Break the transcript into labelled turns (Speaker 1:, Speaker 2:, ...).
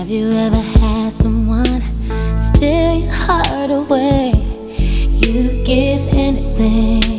Speaker 1: Have you ever had someone steal your heart away? You give anything